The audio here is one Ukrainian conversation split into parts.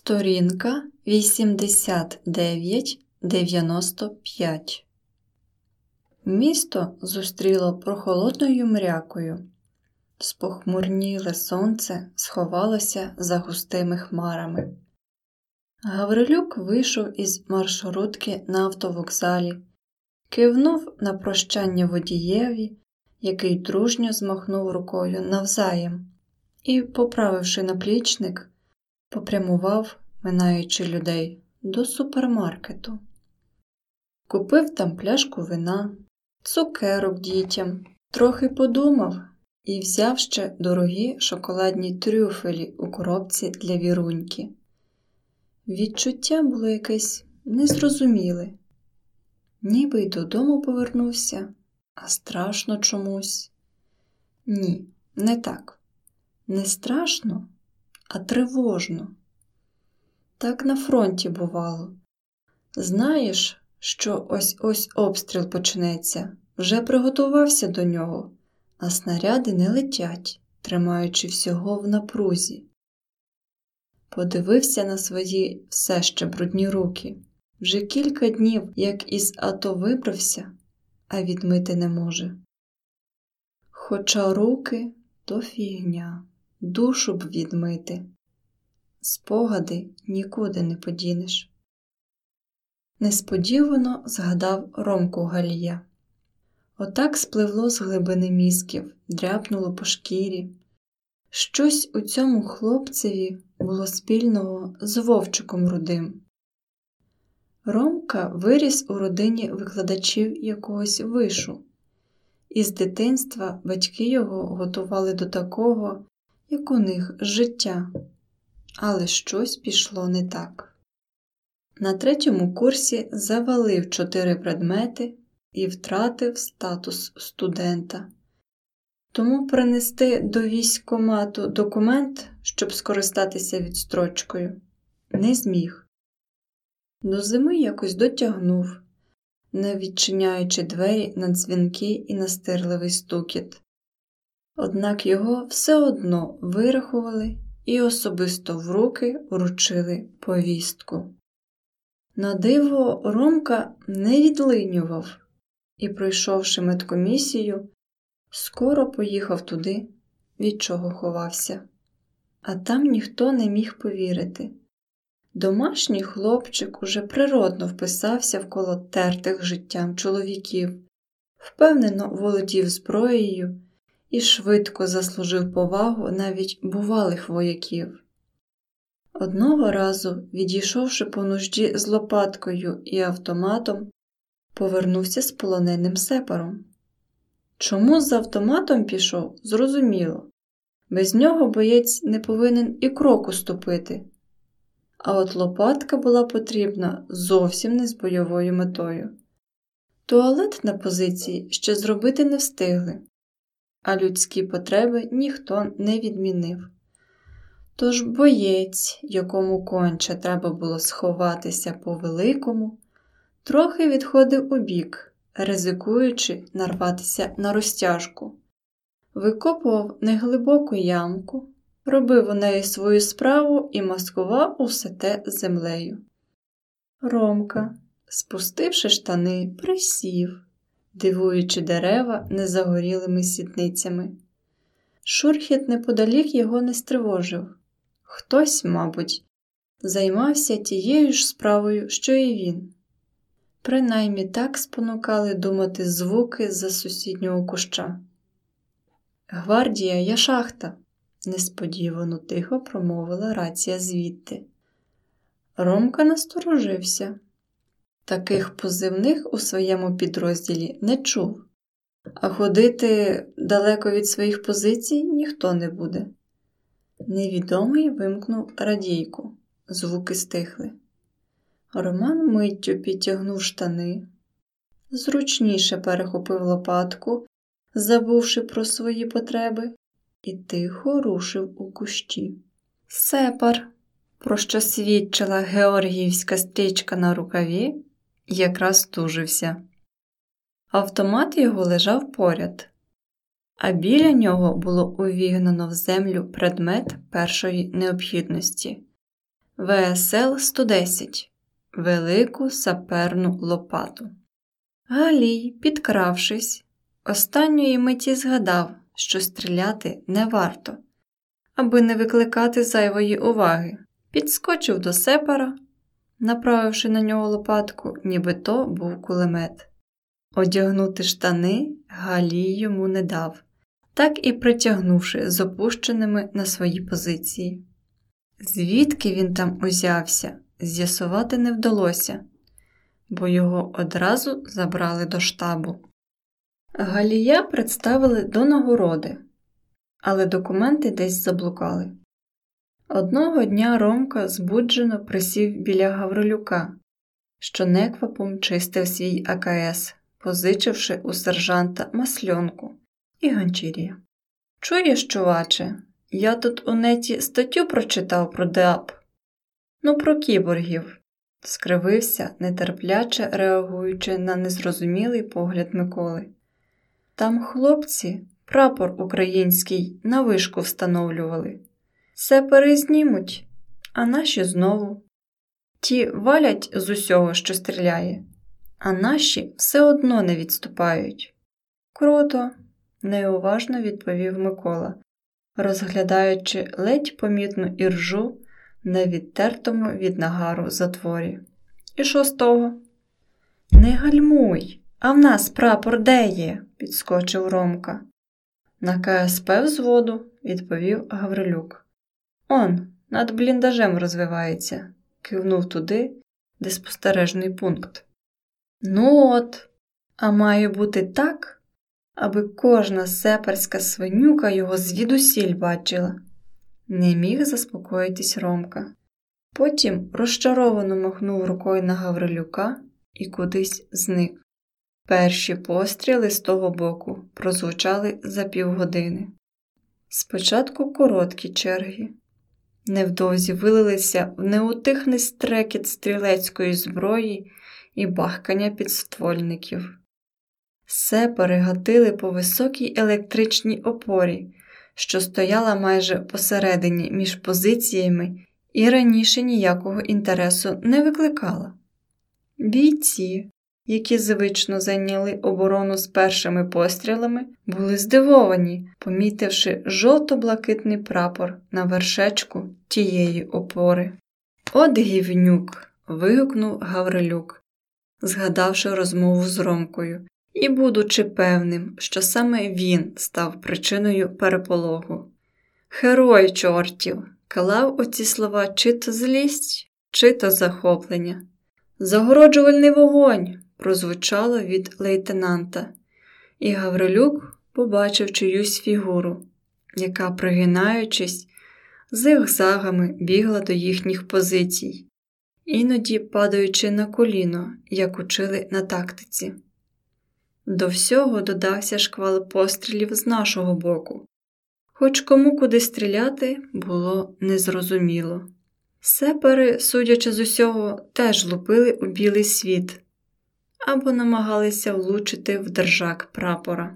Сторінка 89-95. Місто зустріло прохолодною мрякою. Спохмурніле сонце сховалося за густими хмарами. Гаврилюк вийшов із маршрутки на автовокзалі, кивнув на прощання водієві, який дружньо змахнув рукою навзаєм, і, поправивши наплічник, попрямував, минаючи людей, до супермаркету. Купив там пляшку вина, цукерок дітям, трохи подумав і взяв ще дорогі шоколадні трюфелі у коробці для Віруньки. Відчуття було якесь незрозуміле. Ніби й додому повернувся, а страшно чомусь. Ні, не так. Не страшно, а тривожно. Так на фронті бувало. Знаєш, що ось-ось обстріл почнеться, вже приготувався до нього, а снаряди не летять, тримаючи всього в напрузі. Подивився на свої все ще брудні руки. Вже кілька днів, як із АТО вибрався, а відмити не може. Хоча руки – то фігня, душу б відмити. Спогади нікуди не подінеш. Несподівано згадав Ромку Галія. Отак спливло з глибини мізків, дряпнуло по шкірі. Щось у цьому хлопцеві було спільного з Вовчиком Рудим. Ромка виріс у родині викладачів якогось вишу. Із дитинства батьки його готували до такого, як у них, життя. Але щось пішло не так. На 3-му курсі завалив 4 предмети і втратив статус студента. Тому принести до військкомату документ, щоб скористатися відстрочкою, не зміг. До зими якось дотягнув, не відчиняючи двері на дзвінки і настирливий стукіт. Однак його все одно вирахували і особисто в руки вручили повістку. На диво, Ромка не відлинював і, пройшовши медкомісію, скоро поїхав туди, від чого ховався. А там ніхто не міг повірити. Домашній хлопчик уже природно вписався в коло тертих життям чоловіків, впевнено володів зброєю і швидко заслужив повагу навіть бувалих вояків. Одного разу, відійшовши по нужді з лопаткою і автоматом, повернувся з полоненим сепаром. Чому з автоматом пішов, зрозуміло. Без нього боєць не повинен і кроку ступити. А от лопатка була потрібна зовсім не з бойовою метою. Туалет на позиції ще зробити не встигли, а людські потреби ніхто не відмінив. Тож боєць, якому конче треба було сховатися по-великому, трохи відходив убік, ризикуючи нарватися на розтяжку. Викопував неглибоку ямку, робив у неї свою справу і маскував усе те землею. Ромка, спустивши штани, присів, дивуючи дерева незагорілими сідницями. Шурхіт неподалік його не стривожив. Хтось, мабуть, займався тією ж справою, що і він. Принаймні так спонукали думати звуки з-за сусіднього куща. «Гвардія, я шахта!» – несподівано тихо промовила рація звідти. Ромка насторожився. Таких позивних у своєму підрозділі не чув, а ходити далеко від своїх позицій ніхто не буде. Невідомий вимкнув радійку. Звуки стихли. Роман миттю підтягнув штани, зручніше перехопив лопатку, забувши про свої потреби, і тихо рушив у кущі. Сепар, про що свідчила георгіївська стрічка на рукаві, якраз тужився. Автомат його лежав поряд, а біля нього було увігнано в землю предмет першої необхідності ВСЛ-110 – велику саперну лопату. Галій, підкравшись, останньої миті згадав, що стріляти не варто, аби не викликати зайвої уваги. Підскочив до сепара, направивши на нього лопатку, ніби то був кулемет. Одягнути штани Галій йому не дав, так і притягнувши з опущеними на свої позиції. Звідки він там узявся, з'ясувати не вдалося, бо його одразу забрали до штабу. Галія представили до нагороди, але документи десь заблукали. Одного дня Ромка збуджено присів біля Гаврилюка, що неквапом чистив свій АКС, позичивши у сержанта масльонку і ганчір'я. «Чуєш, чуваче, я тут у неті статтю прочитав про ДАП. Ну, про кіборгів», – скривився, нетерпляче реагуючи на незрозумілий погляд Миколи. «Там хлопці прапор український на вишку встановлювали. Сепери знімуть, а наші знову. Ті валять з усього, що стріляє, а наші все одно не відступають». «Круто», – неуважно відповів Микола, розглядаючи ледь помітну іржу на відтертому від нагару затворі. «І що з того?» «Не гальмуй, а в нас прапор де є?» – підскочив Ромка. «На КСП взводу», – відповів Гаврилюк. «Он, над бліндажем розвивається», – кивнув туди, де спостережний пункт. «Ну от, а має бути так, аби кожна сеперська свинюка його звідусіль бачила». Не міг заспокоїтись Ромка. Потім розчаровано махнув рукою на Гаврилюка і кудись зник. Перші постріли з того боку прозвучали за півгодини. Спочатку короткі черги. Невдовзі вилилися в неутихний стрекіт стрілецької зброї і бахкання підствольників. Сепари гатили по високій електричній опорі, що стояла майже посередині між позиціями і раніше ніякого інтересу не викликала. Бійці, які звично зайняли оборону з першими пострілами, були здивовані, помітивши жовто-блакитний прапор на вершечку тієї опори. «От гівнюк!» – вигукнув Гаврилюк, згадавши розмову з Ромкою, і будучи певним, що саме він став причиною переполоху. «Герой чортів!» – клав оці слова чи то злість, чи то захоплення. «Загороджувальний вогонь!» – прозвучало від лейтенанта, і Гаврилюк побачив чиюсь фігуру, яка, пригинаючись, зигзагами бігла до їхніх позицій, іноді падаючи на коліно, як учили на тактиці. До всього додався шквал пострілів з нашого боку, хоч кому куди стріляти було незрозуміло. Сепари, судячи з усього, теж лупили у білий світ або намагалися влучити в держак прапора.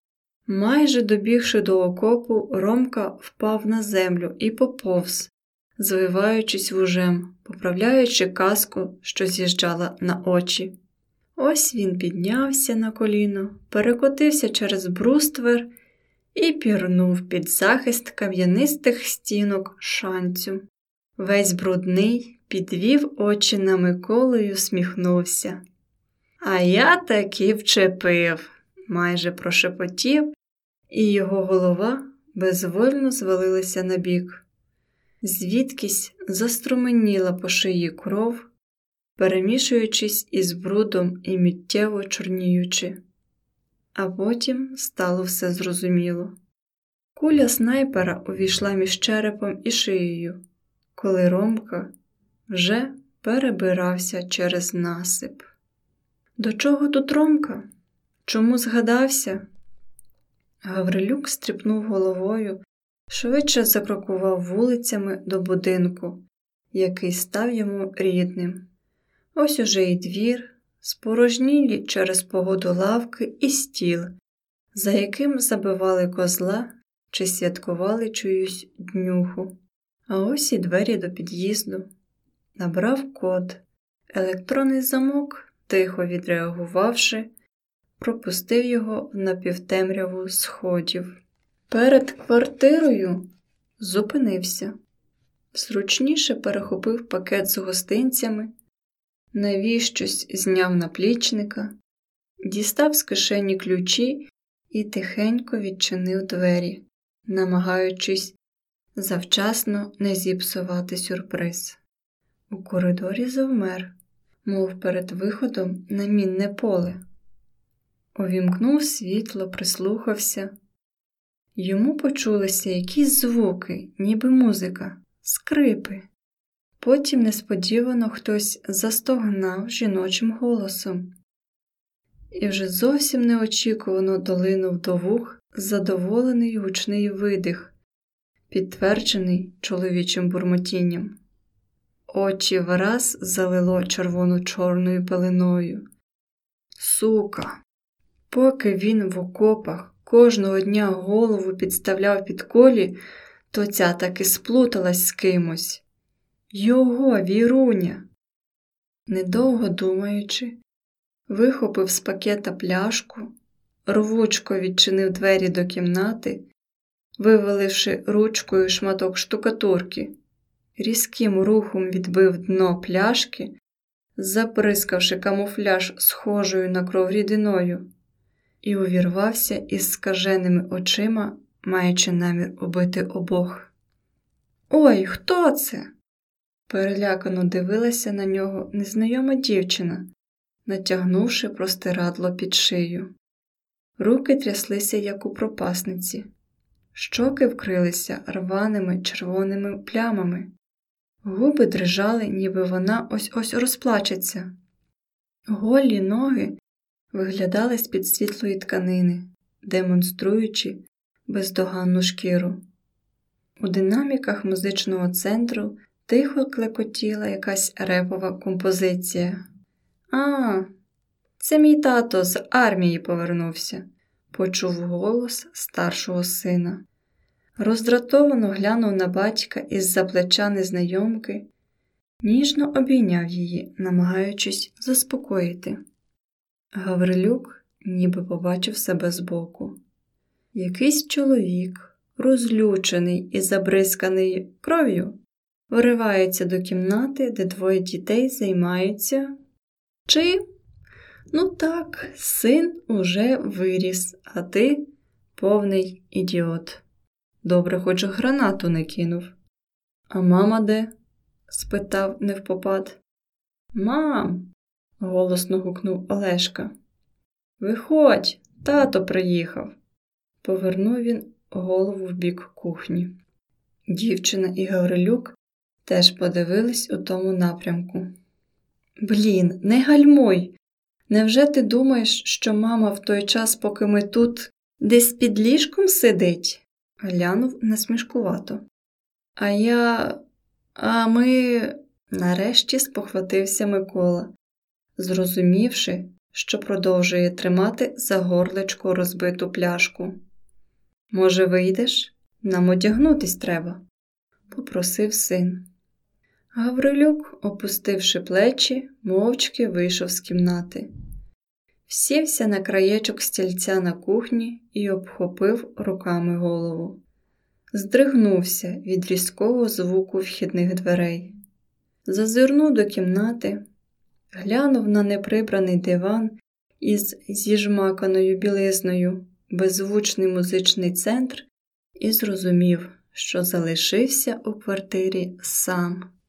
Майже добігши до окопу, Ромка впав на землю і поповз, звиваючись вужем, поправляючи каску, що з'їжджала на очі. Ось він піднявся на коліно, перекотився через бруствер і пірнув під захист кам'янистих стінок шанцю. Весь брудний підвів очі на Миколу й усміхнувся. «А я таки вчепив!» – майже прошепотів, і його голова безвольно звалилася набік. Звідкись заструменіла по шиї кров, перемішуючись із брудом і миттєво чорніючи. А потім стало все зрозуміло. Куля снайпера увійшла між черепом і шиєю, коли Ромка вже перебирався через насип. До чого тут Ромка? Чому згадався? Гаврилюк стріпнув головою, швидше закрокував вулицями до будинку, який став йому рідним. Ось уже і двір, спорожнілі через погоду лавки і стіл, за яким забивали козла чи святкували чиюсь днюху. А ось і двері до під'їзду. набрав код. Електронний замок, тихо відреагувавши, пропустив його в напівтемряву сходів. Перед квартирою зупинився. Зручніше перехопив пакет з гостинцями, навіщось зняв наплічника, дістав з кишені ключі і тихенько відчинив двері, намагаючись завчасно не зіпсувати сюрприз. У коридорі завмер, мов перед виходом на мінне поле. Увімкнув світло, прислухався. Йому почулися якісь звуки, ніби музика, скрипи. Потім несподівано хтось застогнав жіночим голосом. І вже зовсім неочікувано долинув до вух задоволений гучний видих, підтверджений чоловічим бурмотінням. Очі враз залило червоно-чорною пеленою. Сука! Поки він в окопах кожного дня голову підставляв під колі, то ця таки сплуталась з кимось. Його Віруня! Недовго думаючи, вихопив з пакета пляшку, рвучко відчинив двері до кімнати, виваливши ручкою шматок штукатурки, різким рухом відбив дно пляшки, заприскавши камуфляж схожою на кров рідиною, і увірвався із скаженими очима, маючи намір убити обох. «Ой, хто це?» Перелякано дивилася на нього незнайома дівчина, натягнувши простирадло під шию. Руки тряслися, як у пропасниці. Щоки вкрилися рваними червоними плямами. Губи дрижали, ніби вона ось-ось розплачеться. Голі ноги виглядали з-під світлої тканини, демонструючи бездоганну шкіру. У динаміках музичного центру тихо клекотіла якась репова композиція. «А, це мій тато з армії повернувся», – почув голос старшого сина. Роздратовано глянув на батька із-за плеча незнайомки, ніжно обійняв її, намагаючись заспокоїти. Гаврилюк ніби побачив себе збоку. Якийсь чоловік, розлючений і забризканий кров'ю, виривається до кімнати, де двоє дітей займаються. Чи? Ну так, син уже виріс, а ти повний ідіот. Добре, хоч гранату не кинув. А мама де? Спитав невпопад. Мам! Голосно гукнув Олешка. Виходь, тато приїхав. Повернув він голову в бік кухні. Дівчина і Гаврилюк теж подивились у тому напрямку. Блін, не гальмуй! Невже ти думаєш, що мама в той час, поки ми тут, десь під ліжком сидить? Глянув насмішкувато. А ми... Нарешті спохватився Микола, зрозумівши, що продовжує тримати за горлечко розбиту пляшку. Може, вийдеш? Нам одягнутись треба, попросив син. Гаврилюк, опустивши плечі, мовчки вийшов з кімнати. Сівся на краєчок стільця на кухні і обхопив руками голову. Здригнувся від різкого звуку вхідних дверей. Зазирнув до кімнати, глянув на неприбраний диван із зіжмаканою білизною, беззвучний музичний центр і зрозумів, що залишився у квартирі сам.